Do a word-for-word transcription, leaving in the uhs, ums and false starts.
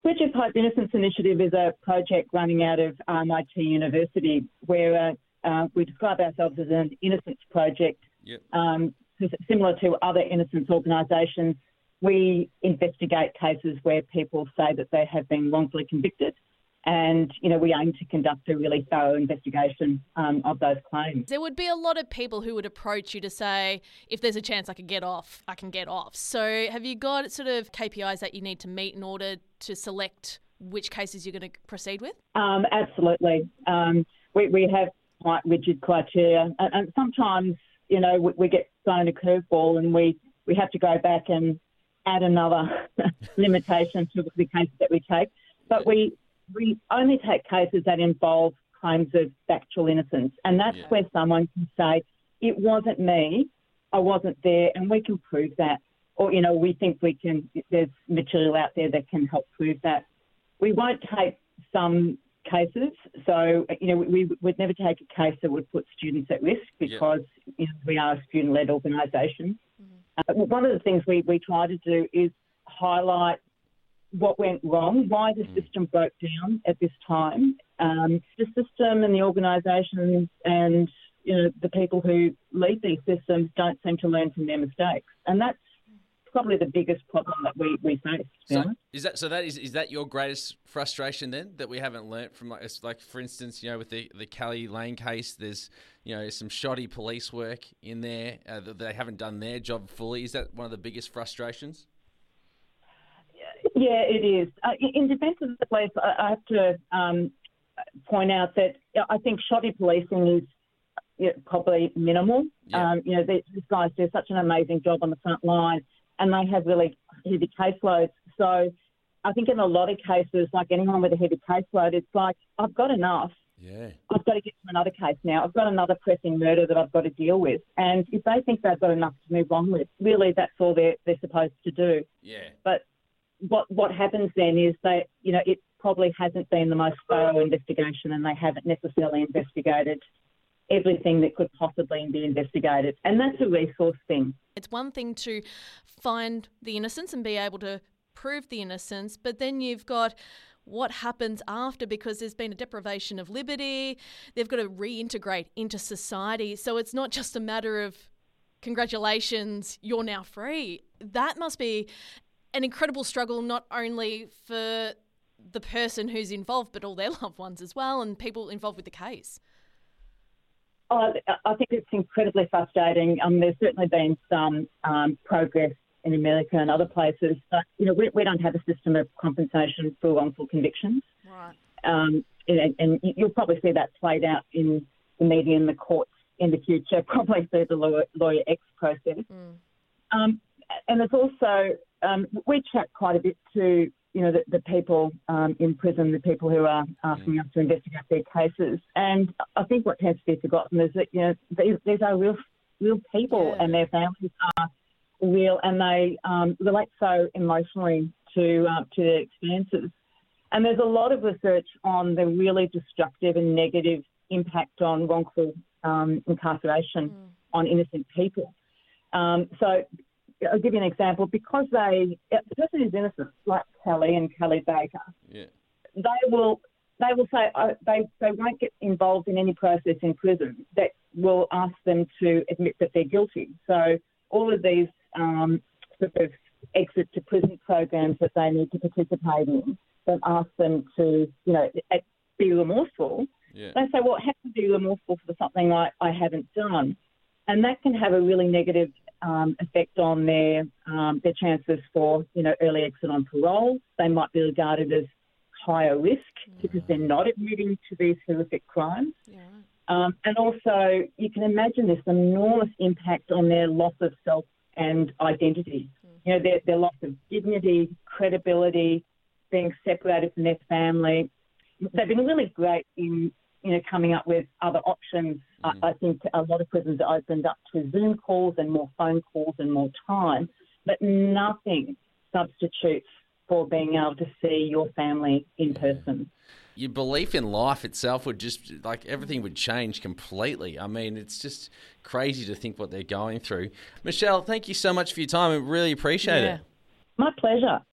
Bridge of Hope Innocence Initiative is a project running out of R M I T University where uh, uh, we describe ourselves as an innocence project. Yep. Um, similar to other innocence organisations, we investigate cases where people say that they have been wrongfully convicted. And, you know, we aim to conduct a really thorough investigation um, of those claims. There would be a lot of people who would approach you to say, if there's a chance I can get off, I can get off. So have you got sort of K P Is that you need to meet in order to select which cases you're going to proceed with? Um, absolutely. Um, we, we have quite rigid criteria. And, and sometimes, you know, we, we get thrown a curveball and we, we have to go back and add another limitation to the cases that we take. But we... We only take cases that involve claims of factual innocence, and that's yeah. where someone can say, it wasn't me, I wasn't there, and we can prove that. Or, you know, we think we can, there's material out there that can help prove that. We won't take some cases, so, you know, we would never take a case that would put students at risk because yeah. you know, we are a student-led organisation. Mm-hmm. Uh, one of the things we, we try to do is highlight what went wrong, why the system broke down at this time. Um, the system and the organisations and, you know, the people who lead these systems don't seem to learn from their mistakes. And that's probably the biggest problem that we, we face. So is that so that is is that your greatest frustration then, that we haven't learnt from, like, like for instance, you know, with the, the Kelly Lane case, there's, you know, some shoddy police work in there, uh, that they haven't done their job fully. Is that one of the biggest frustrations? Yeah, it is. Uh, in defence of the police, I have to um, point out that I think shoddy policing is you know, probably minimal. Yeah. Um, you know, these guys do such an amazing job on the front line and they have really heavy caseloads. So I think in a lot of cases, like anyone with a heavy caseload, it's like, I've got enough. Yeah. I've got to get to another case now. I've got another pressing murder that I've got to deal with. And if they think they've got enough to move on with, really that's all they're, they're supposed to do. Yeah. But What what happens then is that, you know, it probably hasn't been the most thorough investigation and they haven't necessarily investigated everything that could possibly be investigated. And that's a resource thing. It's one thing to find the innocence and be able to prove the innocence, but then you've got what happens after, because there's been a deprivation of liberty. They've got to reintegrate into society. So it's not just a matter of congratulations, you're now free. That must be an incredible struggle, not only for the person who's involved, but all their loved ones as well and people involved with the case. Oh, I think it's incredibly frustrating. Um, there's certainly been some um, progress in America and other places, but you know we, we don't have a system of compensation for wrongful convictions. Right. Um, and, and you'll probably see that played out in the media and the courts in the future, probably through the lawyer, lawyer X process. Mm. Um, and there's also Um, we chat quite a bit to, you know, the, the people um, in prison, the people who are asking us to investigate their cases. And I think what tends to be forgotten is that, you know, these, these are real, real people yeah. and their families are real and they um, relate so emotionally to, uh, to their experiences. And there's a lot of research on the really destructive and negative impact on wrongful um, incarceration mm. on innocent people. Um, so I'll give you an example. Because they, the person who's innocent, like Kelly and Kelly Baker, yeah. they will they will say uh, they, they won't get involved in any process in prison that will ask them to admit that they're guilty. So all of these um, sort of exit to prison programs that they need to participate in that ask them to, you know, be remorseful. Yeah. They say, well, how can I be remorseful for something I, I haven't done? And that can have a really negative um, effect on their um, their chances for, you know, early exit on parole. They might be regarded as higher risk yeah. because they're not admitting to these horrific crimes. Yeah. Um, and also, you can imagine this enormous impact on their loss of self and identity. Mm. You know, their, their loss of dignity, credibility, being separated from their family. They've been really great in, you know, coming up with other options. Mm. I, I think a lot of prisons are opened up to Zoom calls and more phone calls and more time, but nothing substitutes for being able to see your family in person. Your belief in life itself would just, like, everything would change completely. I mean, it's just crazy to think what they're going through. Michelle, thank you so much for your time. I really appreciate yeah. it. My pleasure.